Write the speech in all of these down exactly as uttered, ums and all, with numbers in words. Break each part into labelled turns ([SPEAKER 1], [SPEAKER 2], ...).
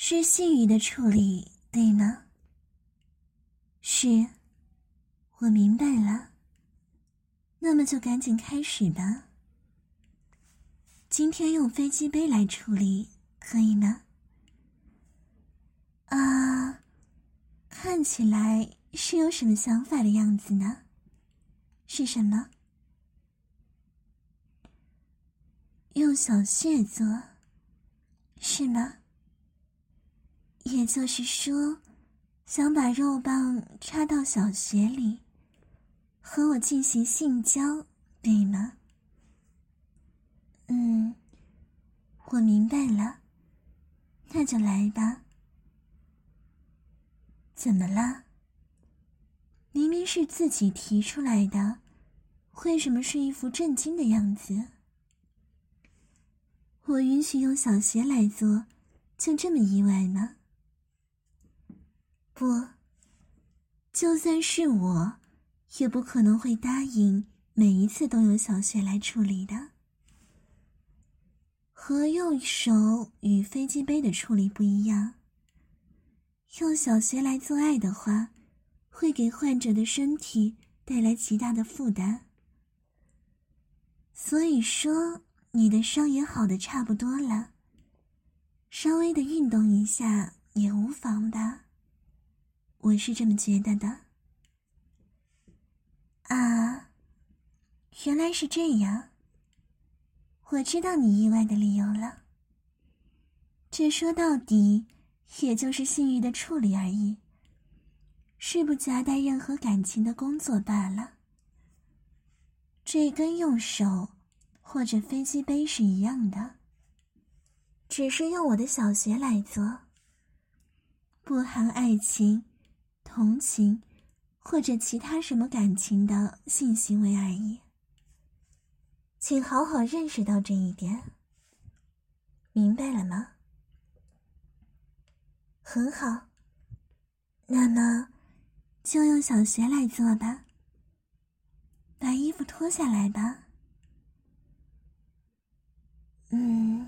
[SPEAKER 1] 是细语的处理，对吗？是，我明白了。那么就赶紧开始吧。今天用飞机杯来处理，可以吗？啊，看起来是有什么想法的样子呢？是什么？用小穴做，是吗？也就是说，想把肉棒插到小穴里，和我进行性交，对吗？嗯，我明白了，那就来吧。怎么了？明明是自己提出来的，为什么是一副震惊的样子？我允许用小穴来做，就这么意外吗？不，就算是我，也不可能会答应每一次都用小穴来处理的。和用手与飞机杯的处理不一样，用小穴来做爱的话，会给患者的身体带来极大的负担。所以说，你的伤也好的差不多了，稍微的运动一下也无妨吧。我是这么觉得的。啊，原来是这样。我知道你意外的理由了。这说到底，也就是性欲的处理而已，是不夹带任何感情的工作罢了。这跟用手或者飞机杯是一样的，只是用我的小穴来做，不含爱情、同情或者其他什么感情的性行为而已。请好好认识到这一点，明白了吗？很好，那么就用小穴来做吧。把衣服脱下来吧。嗯，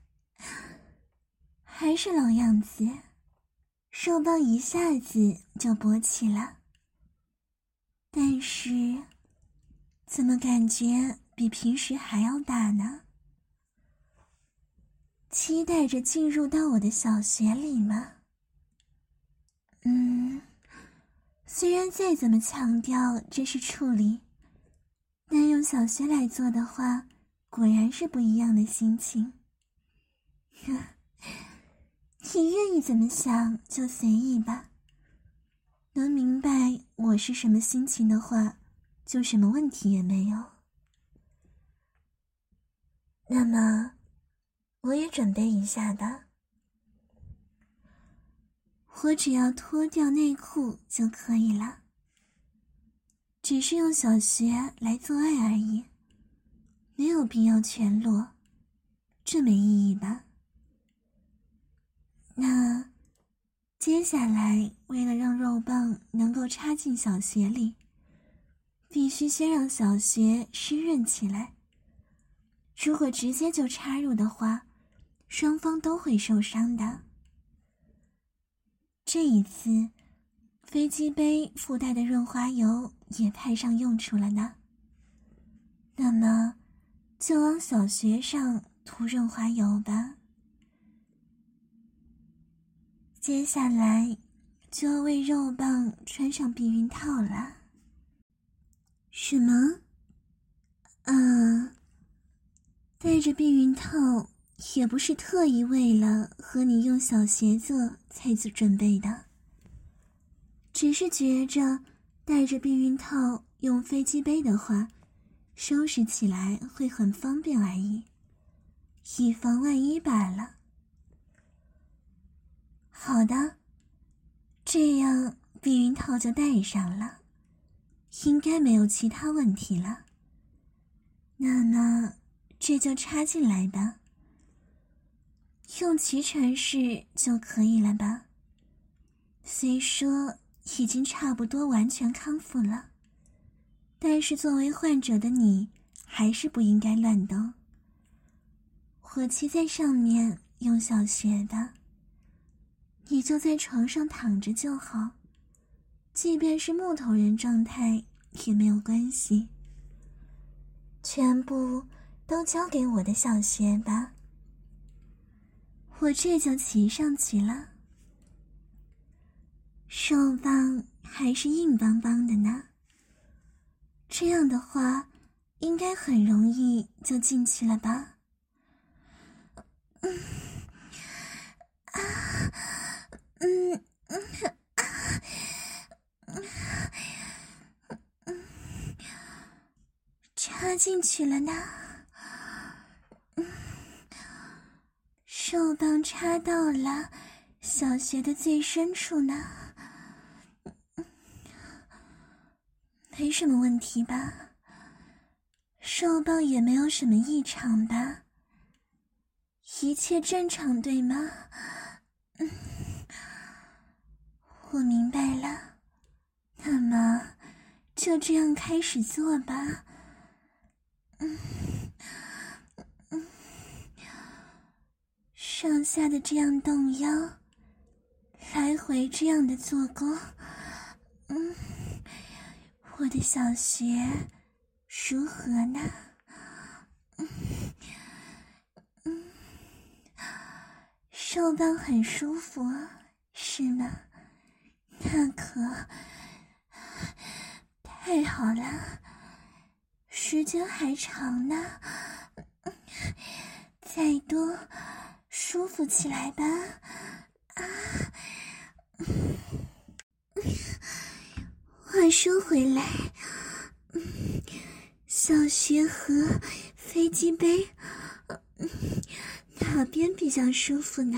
[SPEAKER 1] 还是老样子，肉棒一下子就勃起了。但是，怎么感觉比平时还要大呢？期待着进入到我的小穴里吗？嗯，虽然再怎么强调这是处理，但用小穴来做的话，果然是不一样的心情。你愿意怎么想就随意吧。能明白我是什么心情的话，就什么问题也没有。那么，我也准备一下吧。我只要脱掉内裤就可以了，只是用小穴来做爱而已，没有必要全裸，这没意义吧？那接下来，为了让肉棒能够插进小穴里，必须先让小穴湿润起来。如果直接就插入的话，双方都会受伤的。这一次，飞机杯附带的润滑油也派上用处了呢。那么，就往小穴上涂润滑油吧。接下来就要为肉棒穿上避孕套了。什么？啊，戴着避孕套也不是特意为了和你用小鞋做才做准备的，只是觉着戴着避孕套用飞机杯的话，收拾起来会很方便而已，以防万一罢了。好的，这样避孕套就戴上了，应该没有其他问题了。那么这就插进来吧，用脐传式就可以了吧？虽说已经差不多完全康复了，但是作为患者的你还是不应该乱动。火气在上面用小穴的， 你就在床上躺着就好，即便是木头人状态也没有关系。全部都交给我的小穴吧。我这就骑上去了。肉棒还是硬邦邦的呢，这样的话应该很容易就进去了吧。嗯啊嗯嗯啊嗯嗯插进去了呢。嗯，肉棒插到了小穴的最深处呢。没什么问题吧？肉棒也没有什么异常吧？一切正常对吗？嗯，我明白了。那么就这样开始做吧。嗯嗯，上下的这样动腰，来回这样的做工。嗯，我的小穴如何呢？嗯嗯，肉棒很舒服是吗？那可太好了，时间还长呢。再多舒服起来吧。啊，话说回来，小穴和飞机杯哪边比较舒服呢？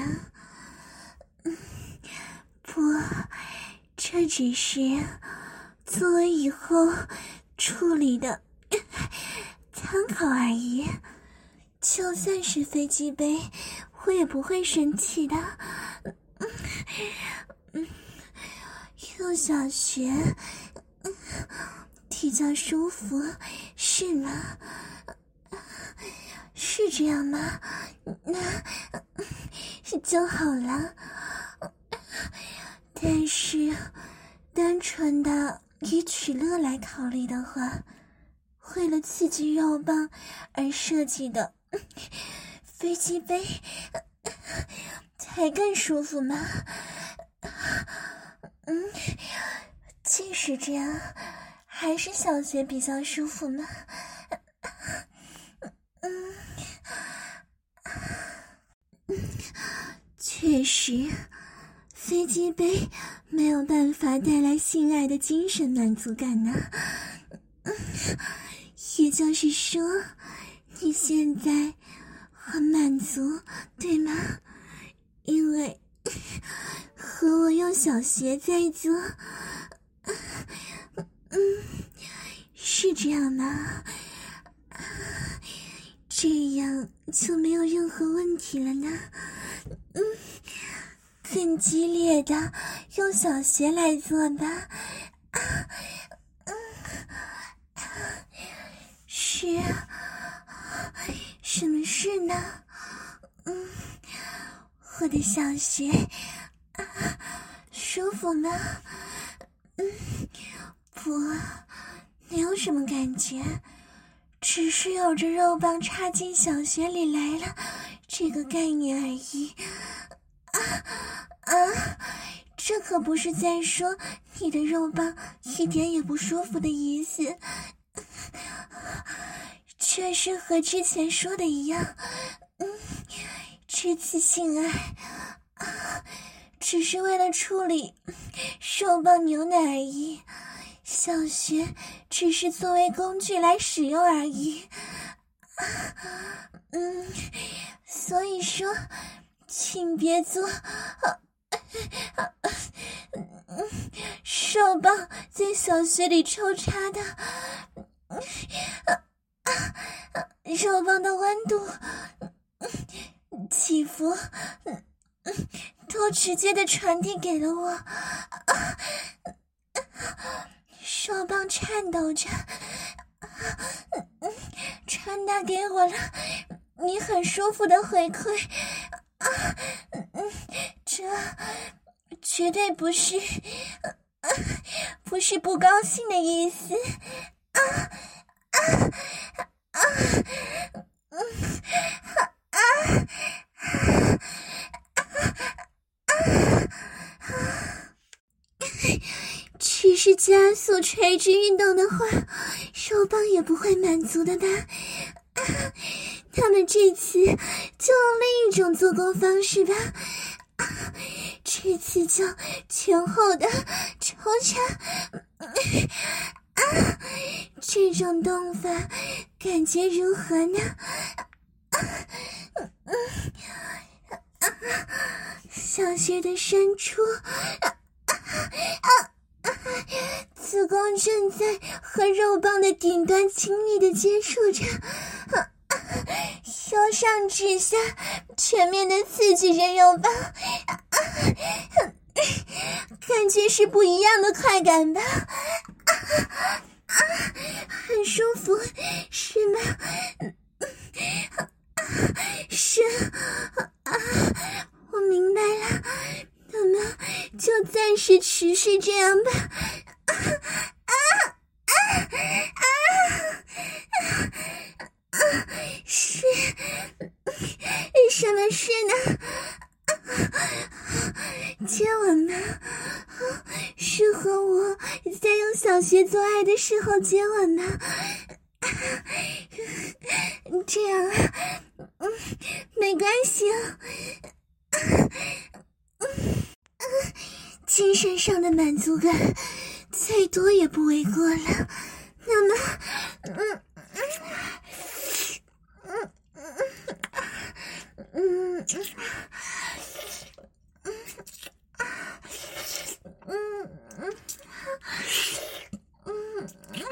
[SPEAKER 1] 不，这只是作为以后处理的参考而已。就算是飞机杯，我也不会生气的。用小穴比较舒服，是吗？是这样吗？那就好了。但是单纯的以取乐来考虑的话，为了刺激肉棒而设计的飞机杯才更舒服吗？嗯，即使这样，还是小穴比较舒服吗？嗯，确实，飞机杯没有办法带来性爱的精神满足感呢。也就是说，你现在很满足，对吗？因为和我用小穴在做，嗯，是这样吗？这样就没有任何问题了呢。嗯，更激烈的用小穴来做吧。啊，嗯，是啊，什么事呢？嗯，我的小穴啊，舒服吗？嗯，不，没有什么感觉，只是有着肉棒插进小穴里来了这个概念而已。啊啊，这可不是在说你的肉棒一点也不舒服的意思，这是和之前说的一样。嗯，这次性爱啊，只是为了处理肉棒牛奶而已，小穴只是作为工具来使用而已。啊，嗯，所以说请别做啊啊嗯，肉棒在小穴里抽插的啊啊，肉棒的温度起伏都直接的传递给了我。啊，肉棒颤抖着传达给我了你很舒服的回馈。啊，嗯， 这绝对不是，呃、不是不高兴的意思。啊啊啊！嗯啊啊只是加速垂直运动的话，肉棒也不会满足的吧？啊、他们这次就用另一种做工方式吧。啊、这次就前后的抽插。啊，这种动法感觉如何呢？啊嗯啊、小穴的深处，啊啊啊、子宫正在和肉棒的顶端亲密的接触着，啊啊、由上至下全面的刺激着肉棒，啊啊、感觉是不一样的快感吧？啊啊，很舒服，是吗？啊、是啊，我明白了，那么就暂时持续这样吧。啊啊啊啊啊！是，什么事呢？接吻吗？是和我在用小穴做爱的时候接吻吗？这样啊，嗯，没关系啊，嗯，精神上的满足感再多也不为过了。那么，嗯嗯嗯嗯嗯。嗯嗯嗯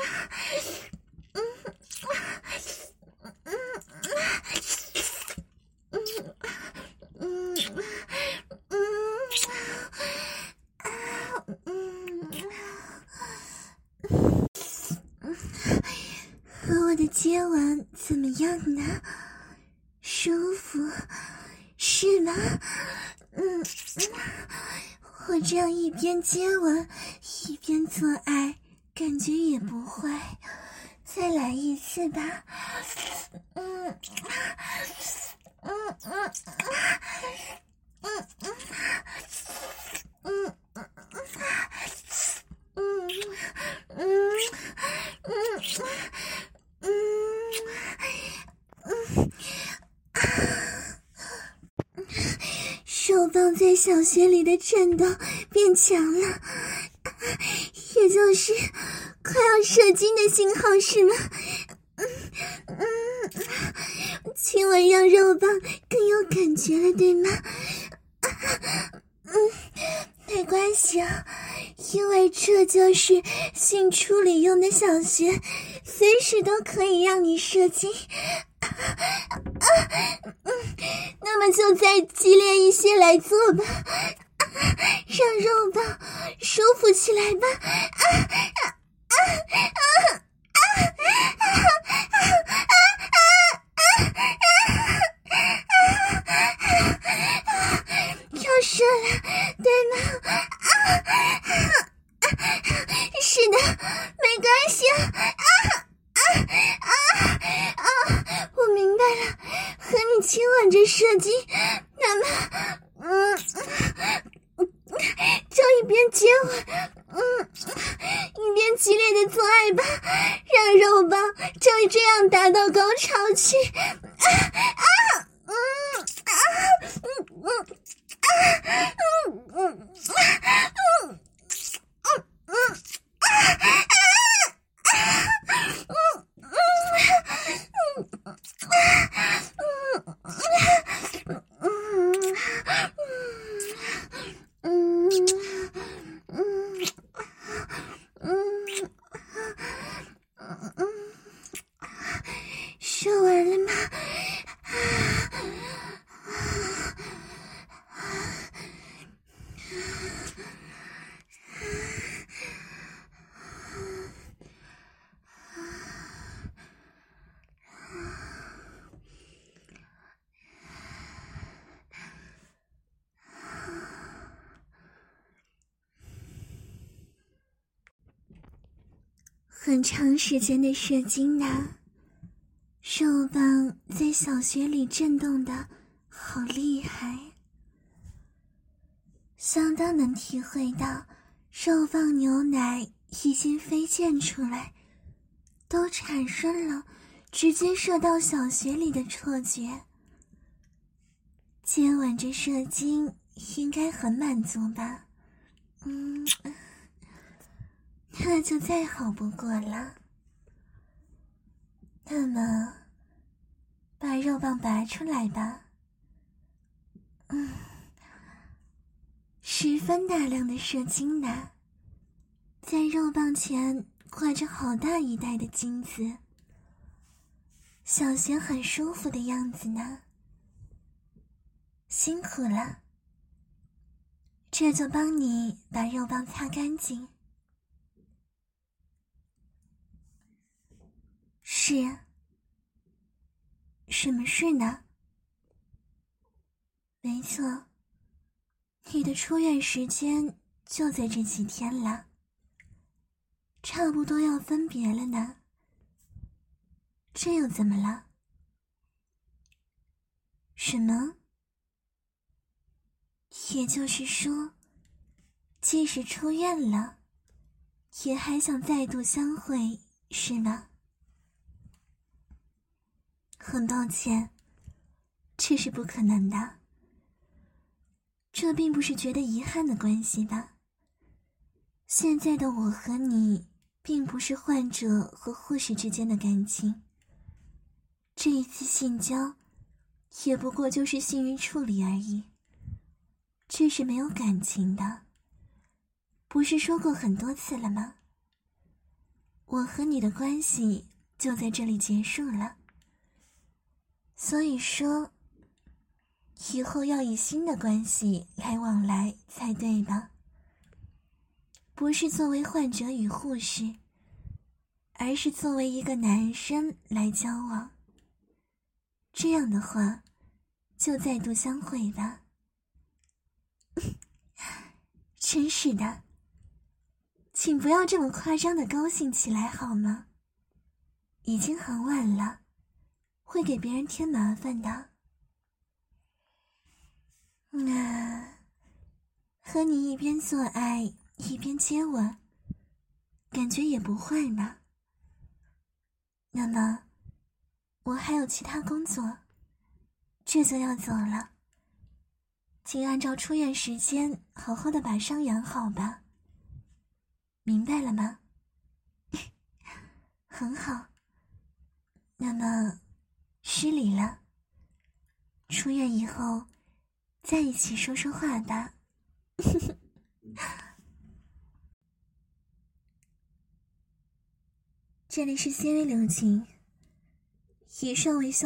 [SPEAKER 1] 和我的接吻怎么样呢？舒服是吗？嗯，我这样一边接吻一边做爱，感觉也不坏。再来一次吧。嗯嗯嗯嗯嗯嗯嗯嗯嗯嗯嗯。手棒在小穴里的震动变强了，也就是快要射精的信号是吗？嗯嗯，亲吻让肉棒更有感觉了，对吗？嗯，没关系啊，因为这就是性处理用的小穴，随时都可以让你射精。啊啊嗯，那么就再激烈一些来做吧，啊、让肉棒舒服起来吧。啊啊啊啊啊要射了，对吗？啊，是的，没关系啊。啊啊啊！我明白了，和你亲吻着射精，那么，嗯，就一边接吻，嗯，一边激烈的做爱吧，让肉棒就这样达到高潮去。啊啊，嗯啊，嗯嗯啊，嗯嗯嗯嗯嗯啊啊！射完了吗？ 很长时间的射精呢，肉棒在小穴里震动的好厉害，相当能体会到肉棒牛奶已经飞溅出来，都产生了直接射到小穴里的错觉。接吻着射精应该很满足吧？嗯，那就再好不过了。那么，把肉棒拔出来吧。嗯，十分大量的射精呢，在肉棒前挂着好大一袋的精子，小贤很舒服的样子呢。辛苦了，这就帮你把肉棒擦干净。是啊，什么事呢？没错，你的出院时间就在这几天了，差不多要分别了呢。这又怎么了？什么？也就是说，即使出院了，也还想再度相会，是吗？很抱歉，这是不可能的。这并不是觉得遗憾的关系吧？现在的我和你，并不是患者和护士之间的感情。这一次性交，也不过就是性欲处理而已，这是没有感情的。不是说过很多次了吗？我和你的关系就在这里结束了。所以说，以后要以新的关系来往来才对吧？不是作为患者与护士，而是作为一个男生来交往。这样的话，就再度相会吧。真是的，请不要这么夸张的高兴起来好吗？已经很晚了，会给别人添麻烦的。啊，和你一边做爱一边接吻，感觉也不坏嘛。那么，我还有其他工作，这就要走了。请按照出院时间好好的把伤养好吧。明白了吗？很好。那么，失礼了。出院以后，再一起说说话吧。这里是C微流情，以上为